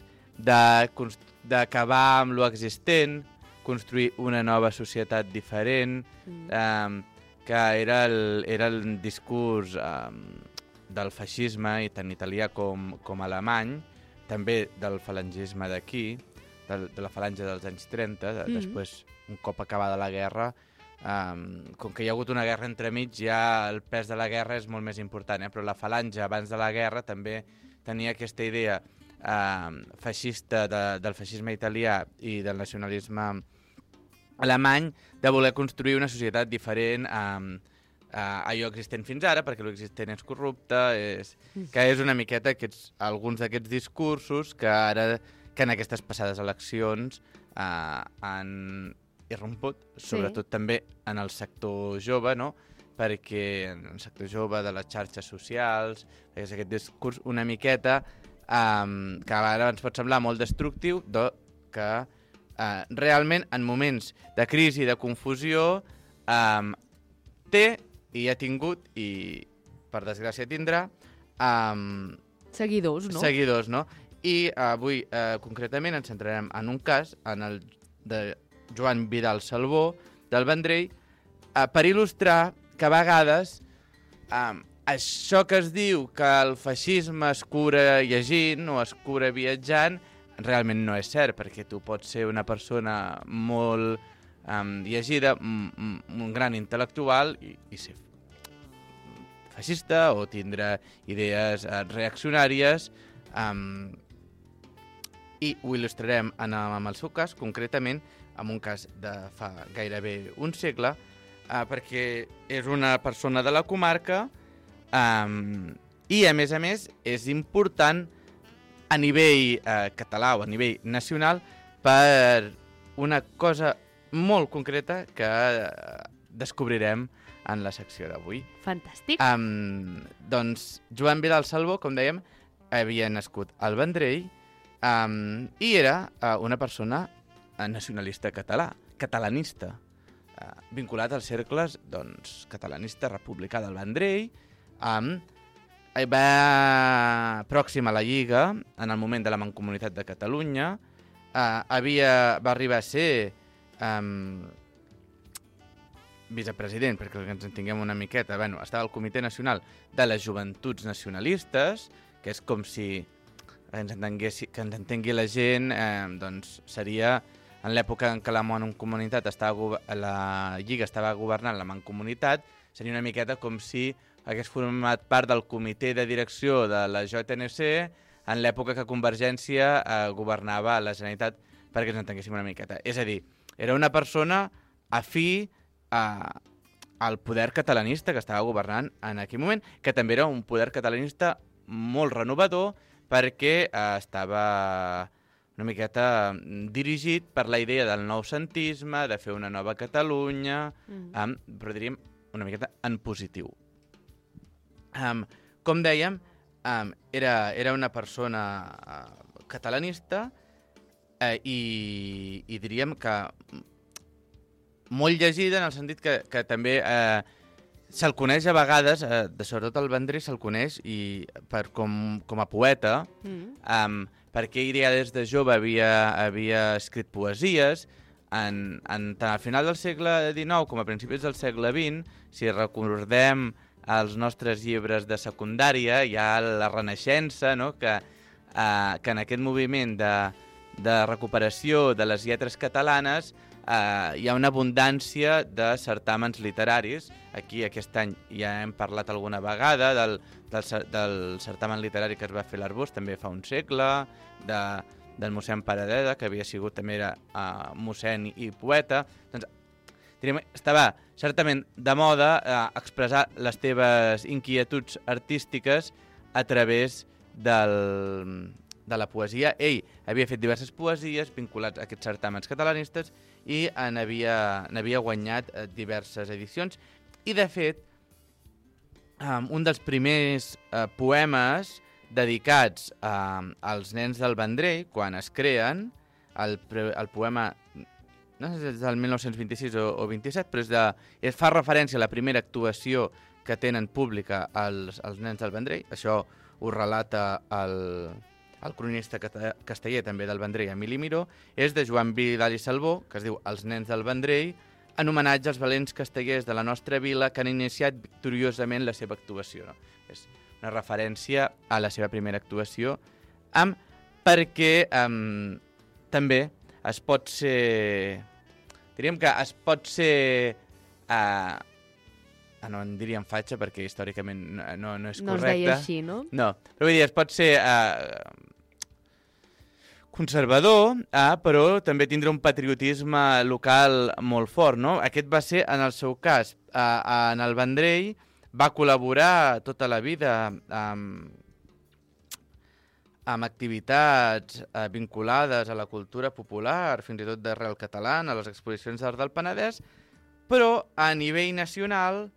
d'acabar amb lo existent, construir una nova societat diferent, mm. um, que era el, era el discurs um, del feixisme, i tant italià com, com alemany, també del falangisme d'aquí, de, de la falange dels anys trenta, de, mm-hmm. després, un cop acabada la guerra, um, com que hi ha hagut una guerra entremig, ja el pes de la guerra és molt més important, eh? Però la falange abans de la guerra també tenia aquesta idea um, feixista de, del feixisme italià i del nacionalisme alemany, de voler construir una societat diferent a, a allò existent fins ara, perquè l'existent és corrupte, és, que és una miqueta aquests, alguns d'aquests discursos que ara, que en aquestes passades eleccions eh, han irromput, sobretot sí. també en el sector jove, no?, perquè en el sector jove de les xarxes socials, és aquest discurs una miqueta eh, que ara ens pot semblar molt destructiu, de, que Uh, realment, en moments de crisi i de confusió, um, té i ha tingut, i per desgràcia tindrà, um, seguidors, no? Seguidors, no? I uh, avui, uh, concretament, ens centrarem en un cas, en el de Joan Vidal Salvó, del Vendrell, uh, per il·lustrar que a vegades um, això que es diu que el feixisme es cura llegint o es cura viatjant, realment no és cert, perquè tu pots ser una persona molt um, llegida, un, un gran intel·lectual i, i ser feixista o tindre idees uh, reaccionàries, um, i ho il·lustrarem en, en el seu cas, concretament en un cas de fa gairebé un segle, uh, perquè és una persona de la comarca um, i, a més a més, és important a nivell eh, català o a nivell nacional per una cosa molt concreta que eh, descobrirem en la secció d'avui. Fantàstic. Um, doncs Joan Vidal Salvó, com dèiem, havia nascut al Vendrell um, i era uh, una persona uh, nacionalista català, catalanista, uh, vinculat als cercles doncs, catalanista republicà del Vendrell, amb um, va pròxim a la Lliga, en el moment de la Mancomunitat de Catalunya, eh, havia, va arribar a ser eh, vicepresident, perquè ens entenguem una miqueta, bueno, estava al Comitè Nacional de les Joventuts Nacionalistes, que és com si ens que ens entengui la gent, eh, doncs seria en l'època en què la Mancomunitat estava, la Lliga estava governant la Mancomunitat, seria una miqueta com si hagués format part del comitè de direcció de la J N C en l'època que Convergència eh, governava la Generalitat, perquè ens entenguéssim una miqueta. És a dir, era una persona afí eh, al poder catalanista que estava governant en aquell moment, que també era un poder catalanista molt renovador perquè eh, estava una miqueta dirigit per la idea del noucentisme, de fer una nova Catalunya, mm. amb, però diríem una miqueta en positiu. Um, com dèiem, um, era, era una persona uh, catalanista uh, i, i diríem que molt llegida en el sentit que, que també uh, se'l coneix a vegades, uh, de sobretot el Vendrell se'l coneix i per, com, com a poeta, mm. um, perquè ell ja des de jove havia, havia escrit poesies, en, en, tant al final del segle dinou com a principis del segle vint, si recordem als nostres llibres de secundària, hi ha la Renaixença, no? que, eh, que en aquest moviment de, de recuperació de les lletres catalanes, eh, hi ha una abundància de certàmens literaris. Aquí aquest any ja hem parlat alguna vegada del, del, del certamen literari que es va fer a l'Arbós, també fa un segle, de, del mossèn Paradeda, que havia sigut també era uh, mossèn i poeta. Doncs, diríem, estava certament de moda uh, expressar les teves inquietuds artístiques a través del, de la poesia. Ell havia fet diverses poesies vinculats a aquests certàmens catalanistes i n'havia n'havia guanyat uh, diverses edicions. I, de fet, um, un dels primers uh, poemes dedicats uh, als nens del Vendrell, quan es creen, el, el poema, no sé si és del mil nou-cents vint-i-sis o, o vint-i-set, però és de, es fa referència a la primera actuació que tenen pública els, els nens del Vendrell. Això ho relata el, el cronista casteller també del Vendrell, Emili Miró. És de Joan Vidal i Salvó, que es diu Els nens del Vendrell, en homenatge als valents castellers de la nostra vila que han iniciat victoriosament la seva actuació. No? És una referència a la seva primera actuació, amb, perquè um, també es pot ser... Diríem que es pot ser... Uh, ah, no en diríem fatxa perquè històricament no, no és correcte. No es deia així, no? No, però vull dir, es pot ser... Uh, conservador, eh, però també tindrà un patriotisme local molt fort, no? Aquest va ser, en el seu cas, eh, en el Vendrell, va col·laborar tota la vida amb, amb activitats eh, vinculades a la cultura popular, fins i tot d'arrel catalana, a les exposicions d'art del Penedès, però a nivell nacional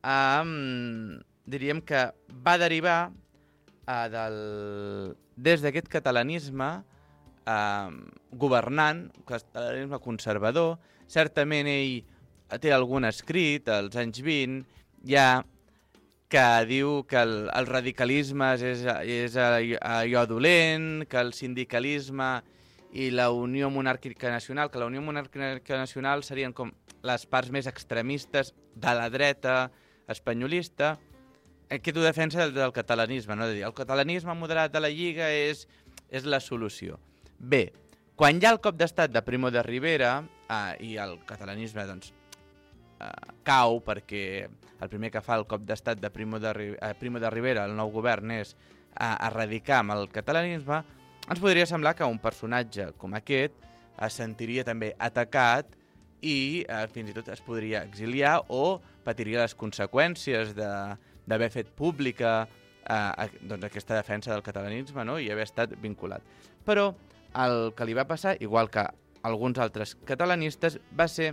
eh, diríem que va derivar eh, del, des d'aquest catalanisme Uh, governant, catalanisme conservador. Certament ell té algun escrit, als anys vint, ja que diu que el, el radicalisme és, és allò dolent, que el sindicalisme i la Unió Monàrquica Nacional, que la Unió Monàrquica Nacional serien com les parts més extremistes de la dreta espanyolista. Aquest ho defensa del, del catalanisme, no? De dir, el catalanisme moderat de la Lliga és, és la solució. Bé, quan hi ha el cop d'estat de Primo de Rivera eh, i el catalanisme doncs, eh, cau perquè el primer que fa el cop d'estat de Primo de, eh, Primo de Rivera, el nou govern, és eh, erradicar amb el catalanisme, ens podria semblar que un personatge com aquest es sentiria també atacat i eh, fins i tot es podria exiliar o patiria les conseqüències d'haver fet pública eh, doncs, aquesta defensa del catalanisme, no? I haver estat vinculat. Però el que li va passar, igual que alguns altres catalanistes, va ser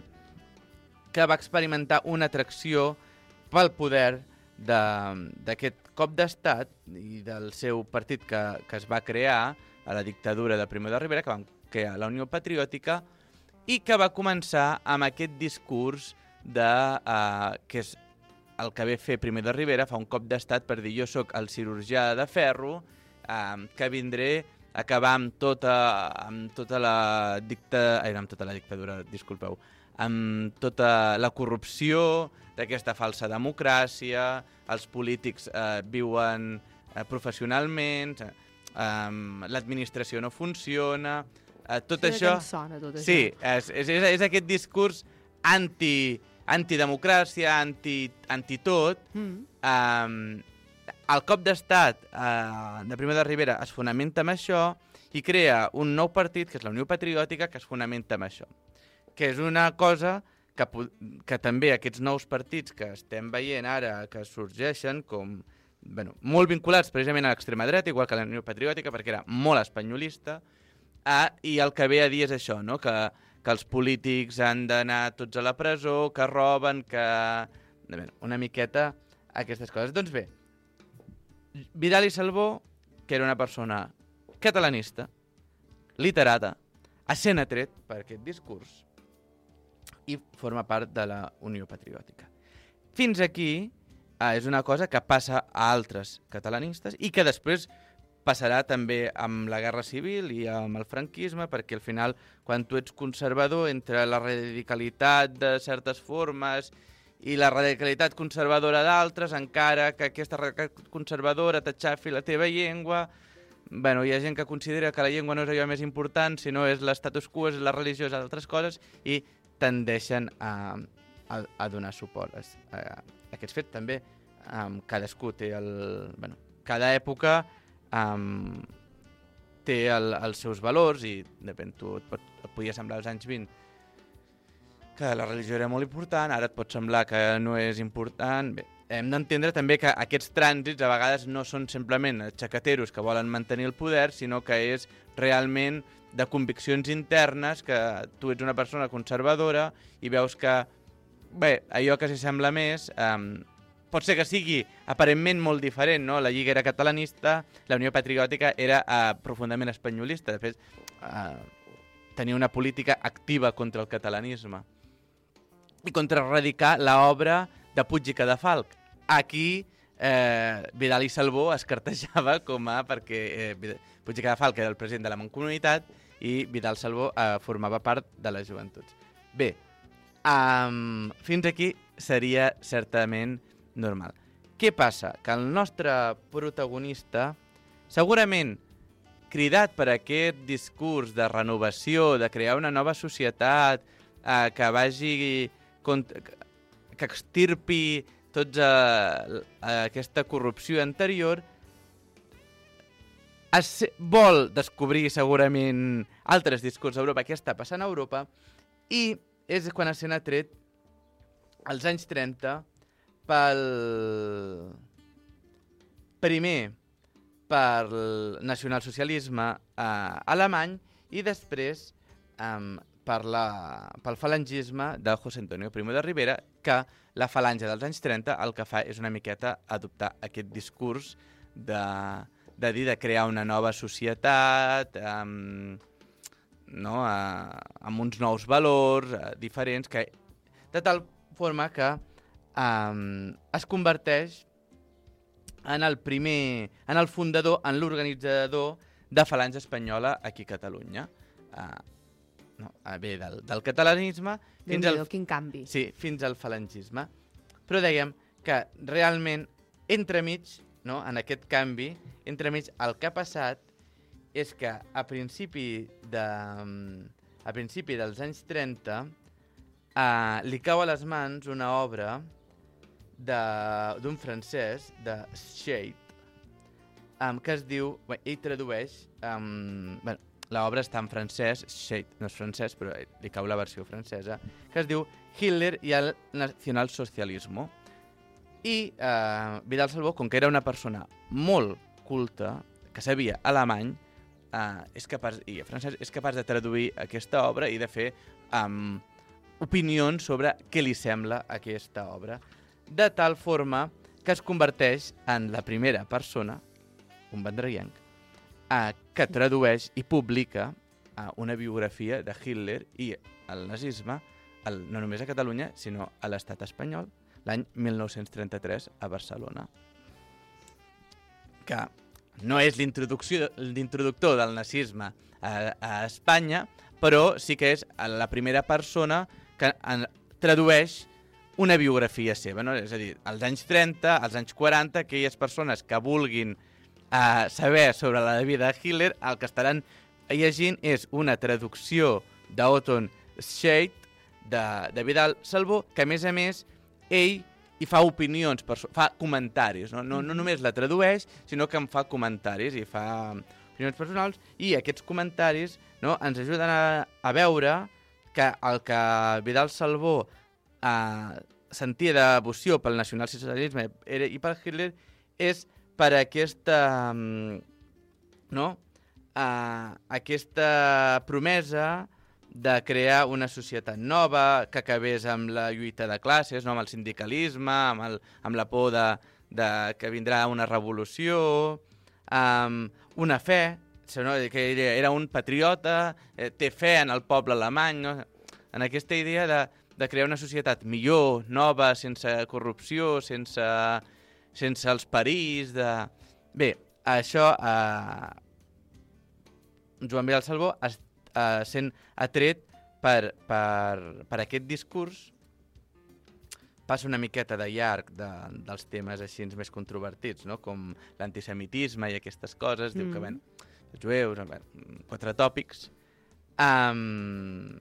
que va experimentar una atracció pel poder d'aquest cop d'estat i del seu partit que, que es va crear a la dictadura de Primo de Rivera, que van crear la Unió Patriòtica, i que va començar amb aquest discurs de, uh, que és el que ve fer Primo de Rivera, fa un cop d'estat per dir jo sóc el cirurgià de ferro, uh, que vindré acabar amb tota, amb tota la dicta... Ai, amb tota la dictadura, disculpeu, amb tota la corrupció d'aquesta falsa democràcia, els polítics eh, viuen eh, professionalment, eh, l'administració no funciona, eh, tot sí, això... Sona, tot això. Sí, és, és, és aquest discurs anti, antidemocràcia, anti, anti tot, mm. eh, el cop d'estat eh, de Primo de Rivera es fonamenta amb això i crea un nou partit, que és la Unió Patriòtica, que es fonamenta amb això. Que és una cosa que, que també aquests nous partits que estem veient ara, que sorgeixen com bueno, molt vinculats precisament a l'extrema dreta, igual que la Unió Patriòtica, perquè era molt espanyolista, eh, i el que ve a dir és això, no? que, que els polítics han d'anar tots a la presó, que roben, que... Bé, una miqueta aquestes coses. Doncs bé, Vidal i Salvó, que era una persona catalanista, literata, essent atret per aquest discurs i forma part de la Unió Patriòtica. Fins aquí eh, és una cosa que passa a altres catalanistes i que després passarà també amb la Guerra Civil i amb el franquisme, perquè al final, quan tu ets conservador, entre la radicalitat de certes formes i la radicalitat conservadora d'altres, encara que aquesta radicalitat conservadora t'aixafi la teva llengua, bueno, hi ha gent que considera que la llengua no és allò més important, sinó és l'estatus quo, és la religió, és altres coses, i tendeixen a, a, a donar suport a, a, a aquests fets. També um, cadascú té el... Bueno, cada època um, té el, els seus valors i depèn, tu et, pot, et podia semblar als anys vint que la religió era molt important, ara et pot semblar que no és important. Bé, hem d'entendre també que aquests trànsits a vegades no són simplement xacateros que volen mantenir el poder, sinó que és realment de conviccions internes, que tu ets una persona conservadora i veus que, bé, allò que s'hi sembla més, eh, pot ser que sigui aparentment molt diferent, no? La Lliga era catalanista, la Unió Patriòtica era eh, profundament espanyolista, de fet, eh, tenia una política activa contra el catalanisme i contra erradicar l'obra de Puig i Cadafalch. Aquí eh, Vidal i Salvó es cartejava com a... perquè eh, Puig i Cadafalch era el president de la Mancomunitat i Vidal Salvó eh, formava part de les joventuts. Bé, um, fins aquí seria certament normal. Què passa? Que el nostre protagonista, segurament cridat per aquest discurs de renovació, de crear una nova societat eh, que vagi... que extirpi tota aquesta corrupció anterior, es vol descobrir segurament altres discurs d'Europa, què està passant a Europa, i és quan es sent atret als anys trenta pel... primer pel nacionalsocialisme eh, alemany i després eh, per la, pel falangisme de José Antonio Primo de Rivera, que la falange dels anys trenta el que fa és una miqueta adoptar aquest discurs de, de dir de crear una nova societat amb, no, a, amb uns nous valors a, diferents, que, de tal forma que um, es converteix en el primer, en el fundador, en l'organitzador de Falange Espanyola aquí a Catalunya. Uh, no, bé, del, del catalanisme fins al, quin canvi. Sí, fins al falangisme. Però dèiem que realment, entremig, no, en aquest canvi, entremig, el que ha passat és que a principi, de, a principi dels anys trenta uh, li cau a les mans una obra d'un francès, de Scheidt, um, que es diu... Bé, ell tradueix... Um, bueno, l'obra està en francès, Scheidt no és francès, però li cau la versió francesa, que es diu Hitler i el nacionalsocialismo. I eh, Vidal Salvó, com que era una persona molt culta, que sabia alemany, eh, és capaç, i francès, és capaç de traduir aquesta obra i de fer um, opinions sobre què li sembla aquesta obra, de tal forma que es converteix en la primera persona, un vendrellenc, eh, que tradueix i publica eh, una biografia de Hitler i el nazisme, el, no només a Catalunya, sinó a l'estat espanyol, l'any mil nou-cents trenta-tres a Barcelona. Que no és l'introductor del nazisme a, a Espanya, però sí que és la primera persona que en, tradueix una biografia seva, no? És a dir, als anys trenta, als anys quaranta, aquelles persones que vulguin eh, saber sobre la vida de Hitler, el que estaran llegint és una traducció d'Otton Scheidt, de, de Vidal Salvó, que a més a més ell hi fa opinions, fa comentaris, no? No, no només la tradueix, sinó que en fa comentaris i fa opinions personals, i aquests comentaris, no, ens ajuden a, a veure que el que Vidal Salvó eh, sentia devoció pel nacionalsocialisme i per Hitler és per aquesta, no, eh, aquesta promesa de crear una societat nova que acabés amb la lluita de classes, no, amb el sindicalisme, amb, el, amb la por de, de que vindrà una revolució, amb una fe, no, que era un patriota, eh, té fe en el poble alemany, no? En aquesta idea de, de crear una societat millor, nova, sense corrupció, sense, sense els perills de... Bé, això, eh, Joan Vidal Salvó es Uh, sent atret per, per, per aquest discurs, passa una miqueta de llarg de, dels temes així més controvertits, no? Com l'antisemitisme i aquestes coses, mm. diu que, bueno, els jueus, bueno, quatre tòpics. Um,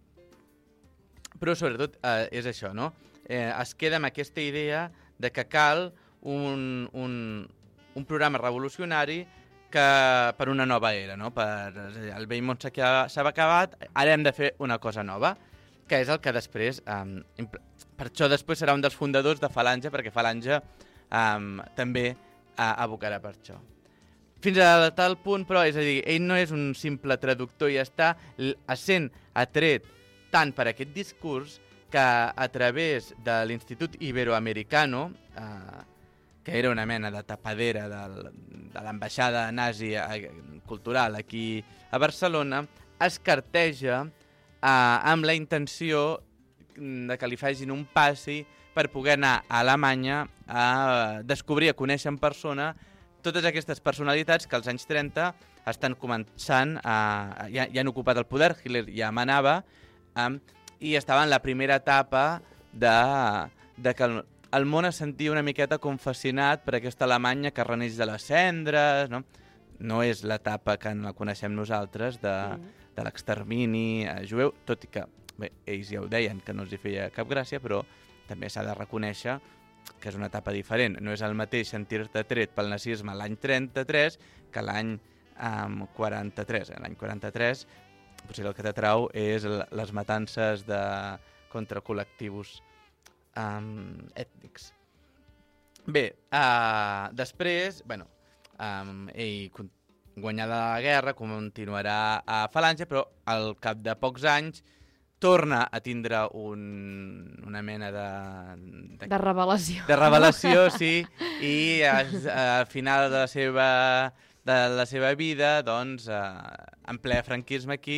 però, sobretot, eh, és això, no? Eh, es queda amb aquesta idea de que cal un, un, un programa revolucionari que per una nova era, no? Per, el vell món s'ha acabat, ara hem de fer una cosa nova, que és el que després... Um, per això després serà un dels fundadors de Falange, perquè Falange um, també uh, abocarà per això. Fins a tal punt, però, és a dir, ell no és un simple traductor i ja està, essent atret tant per aquest discurs que a través de l'Institut Iberoamericano, eh, que era una mena de tapadera de, de l'ambaixada nazi cultural aquí a Barcelona, es carteja eh, amb la intenció de que li facin un passi per poder anar a Alemanya a descobrir, a conèixer en persona totes aquestes personalitats que als anys trenta estan començant a... ja, ja han ocupat el poder, Hitler ja manava, um, i estava en la primera etapa de, de que el, el món es sentia una miqueta com fascinat per aquesta Alemanya que reneix de les cendres, no? No és l'etapa que la coneixem nosaltres de, mm. de l'extermini jueu, tot i que bé, ells ja ho deien, que no els hi feia cap gràcia, però també s'ha de reconèixer que és una etapa diferent. No és el mateix sentir-te tret pel nazisme l'any trenta-tres que l'any um, quaranta-tres. L'any quaranta-tres potser el que t'atrau és les matances de, contra col·lectius um, ètnics. Bé, uh, després, bueno, um, ell guanyada la guerra continuarà a Falange, però al cap de pocs anys torna a tindre un, una mena de, de... De revelació. De revelació, sí, i al final de la seva, de la seva vida, doncs, eh, en ple franquisme aquí,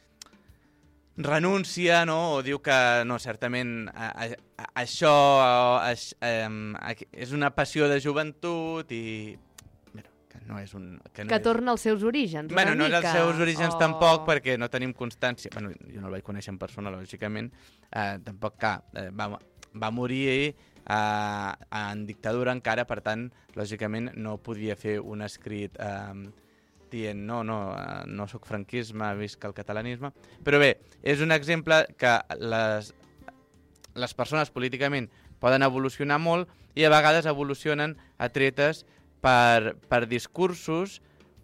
renuncia, no?, o diu que, no, certament, a, a, a, això a, a, és una passió de joventut i... No és un, que no que és... torna als seus orígens, bueno, una mica. No és als seus orígens oh. tampoc, perquè no tenim constància. Bueno, jo no el vaig conèixer en persona, lògicament. Eh, tampoc, clar, eh, va, va morir eh, en dictadura encara, per tant, lògicament no podia fer un escrit eh, dient no, no, no sóc franquisme, visc el catalanisme. Però bé, és un exemple que les, les persones políticament poden evolucionar molt i a vegades evolucionen atretes Per, per discursos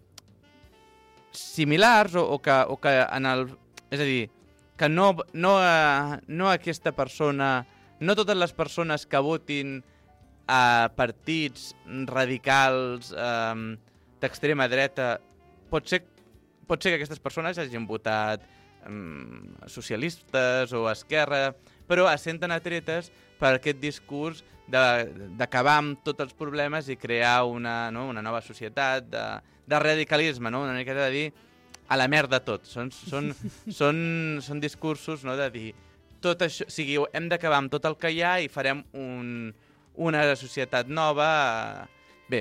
similars o, o, que, o que en el... És a dir, que no, no, uh, no aquesta persona... No totes les persones que votin a partits radicals um, d'extrema dreta... Pot ser, pot ser que aquestes persones hagin votat um, socialistes o esquerra, però es senten atretes per aquest discurs d'acabar amb tots els problemes i crear una, no, una nova societat de, de radicalisme, no? Una mica de dir a la merda tot. Són, són, són, són discursos, no?, de dir tot això, o sigui, hem d'acabar amb tot el que hi ha i farem un, una societat nova. Bé,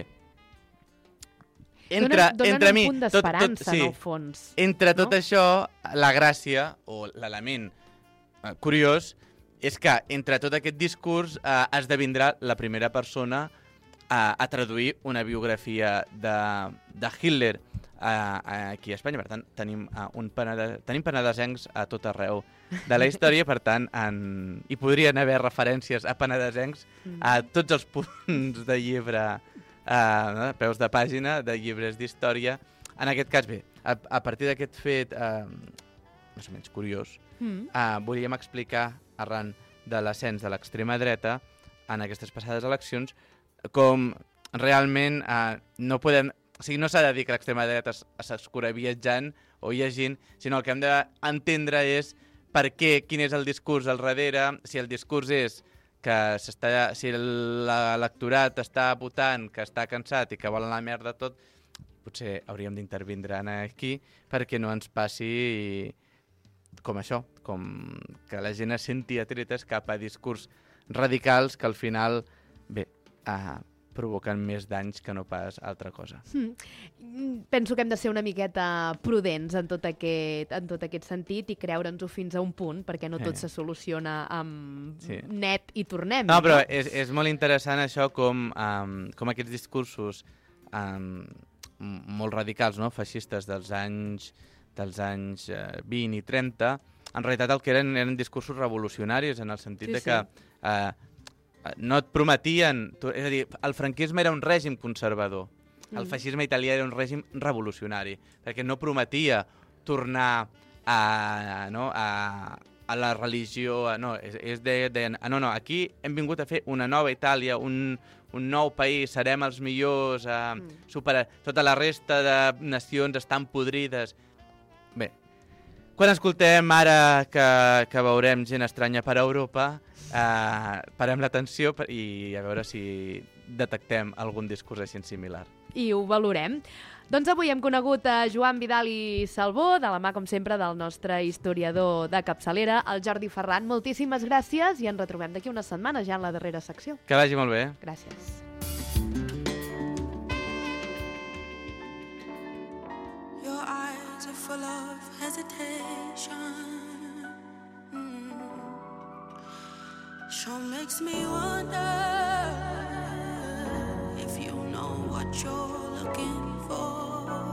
entre, donen, donen entre un mi, punt d'esperança, sí, en el fons. Entre no? tot això, la gràcia o l'element eh, curiós és que entre tot aquest discurs eh, esdevindrà la primera persona eh, a traduir una biografia de, de Hitler eh, aquí a Espanya. Per tant, tenim, eh, un penede... tenim penedesencs a tot arreu de la història, per tant, en... hi podrien haver referències a penedesencs a tots els punts de llibre, eh, peus de pàgina, de llibres d'història. En aquest cas, bé, a, a partir d'aquest fet eh, més o menys curiós, mm. eh, volíem explicar arran de l'ascens de l'extrema dreta en aquestes passades eleccions, com realment eh, no podem... O sigui, no s'ha de dir que l'extrema dreta s'escura viatjant o llegint, sinó el que hem d'entendre és per què, quin és el discurs al darrere, si el discurs és que s'està, si l'electorat està votant, que està cansat i que vol la merda tot, potser hauríem d'intervindre aquí perquè no ens passi com això, com que la gent es senti atretes cap a discurs radicals que al final, bé, uh, provocant més danys que no pas altra cosa. Mm. Penso que hem de ser una miqueta prudents en tot aquest, en tot aquest sentit i creure'ns-ho fins a un punt, perquè no tot Sí. se soluciona amb Sí. net i tornem. No, però és, és molt interessant això com, um, com aquests discursos um, molt radicals, no? Feixistes dels anys, dels anys uh, vint i trenta, en realitat el que eren eren discursos revolucionaris en el sentit Sí, de que sí. uh, no et prometien... És a dir, el franquisme era un règim conservador, el Mm. feixisme italià era un règim revolucionari, perquè no prometia tornar a, no, a, a la religió... A, no, és, és de, de, ah, no, no, aquí hem vingut a fer una nova Itàlia, un, un nou país, serem els millors, eh, mm. superar, tota la resta de nacions estan podrides. Bé, quan escoltem ara que, que veurem gent estranya per Europa, eh, parem l'atenció i a veure si detectem algun discurs així similar. I ho valorem. Doncs avui hem conegut a Joan Vidal i Salvó, de la mà, com sempre, del nostre historiador de capçalera, el Jordi Ferran. Moltíssimes gràcies i ens retrobem d'aquí unes setmanes ja en la darrera secció. Que vagi molt bé. Gràcies. Your eyes are full of hesitation. Mm. Sure makes me wonder if you know what you're looking for.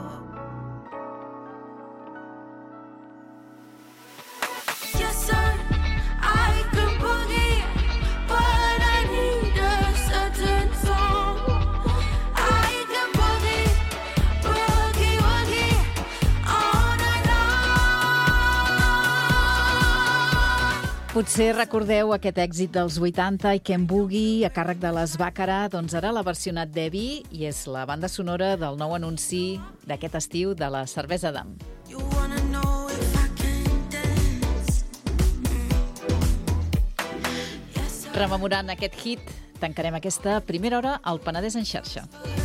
Yes, sir, I can boogie, but I need a certain song. I can boogie, boogie, woogie, all night long. Potser recordeu aquest èxit dels vuitanta, I Can Boogie, a càrrec de les Bàcara, doncs ara l'ha versionat Debbie i és la banda sonora del nou anunci d'aquest estiu de la cervesa Damm. Rememorant aquest hit, tancarem aquesta primera hora al Penedès en xarxa.